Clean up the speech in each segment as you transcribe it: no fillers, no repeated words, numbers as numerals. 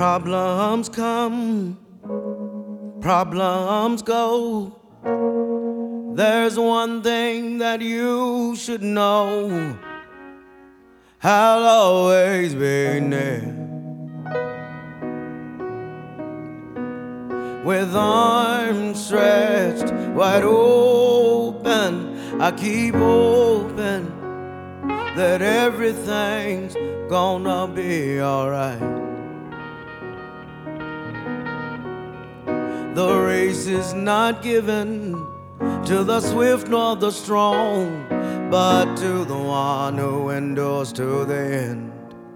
Problems come, problems go. There's one thing that you should know: I'll always be near. With arms stretched wide open, I keep hoping that everything's gonna be alright. The race is not given to the swift nor the strong, but to the one who endures to the end.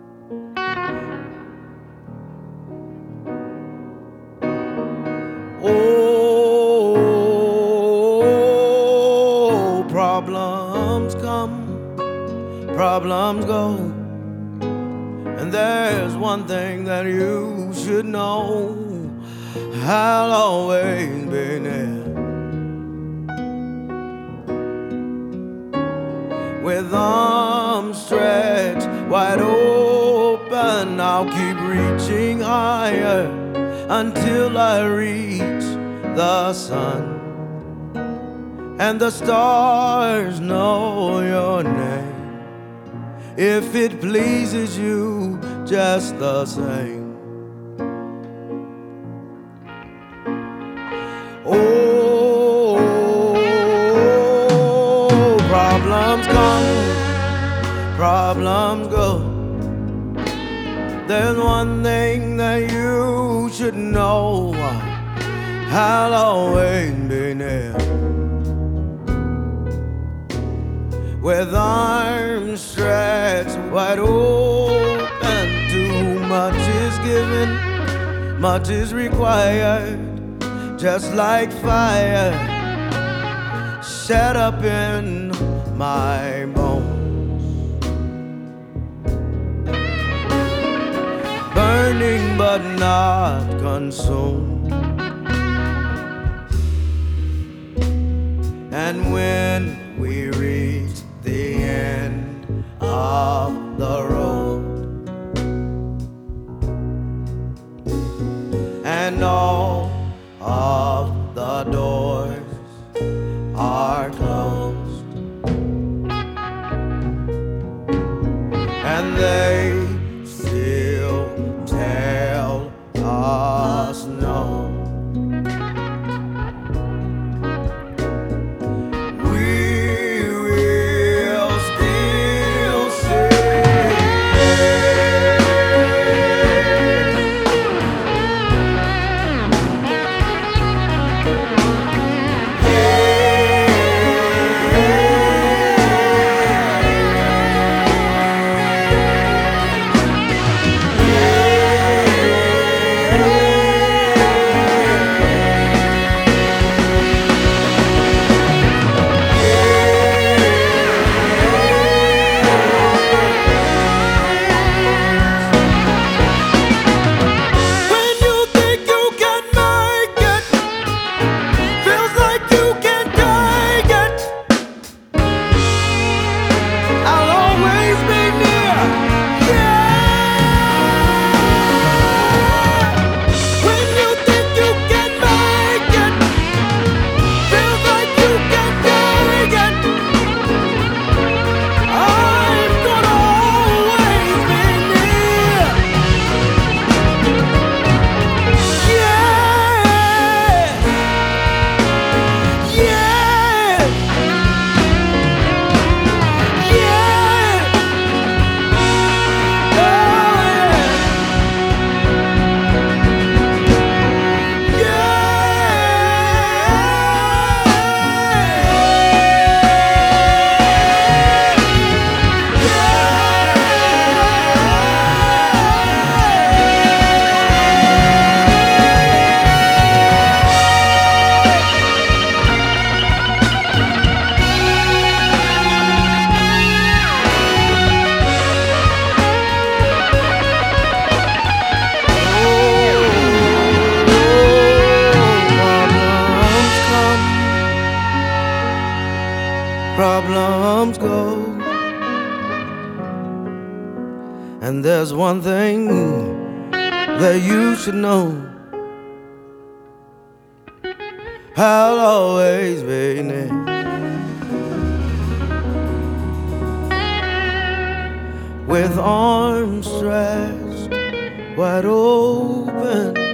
Oh, problems come, problems go, and there's one thing that you should know: I'll always be near. With arms stretched wide open, I'll keep reaching higher until I reach the sun. And the stars know your name, if it pleases you just the same. Oh, problems come, problems go. There's one thing that you should know: I'll always be near. With arms stretched wide open, too much is given, much is required. Just like fire set up in my bones, burning but not consumed. And when we reach the end of the road, and all of the doors are closed, and they still tell us no, we will still say problems go. And there's one thing that you should know I'll always be near. With arms stretched wide open,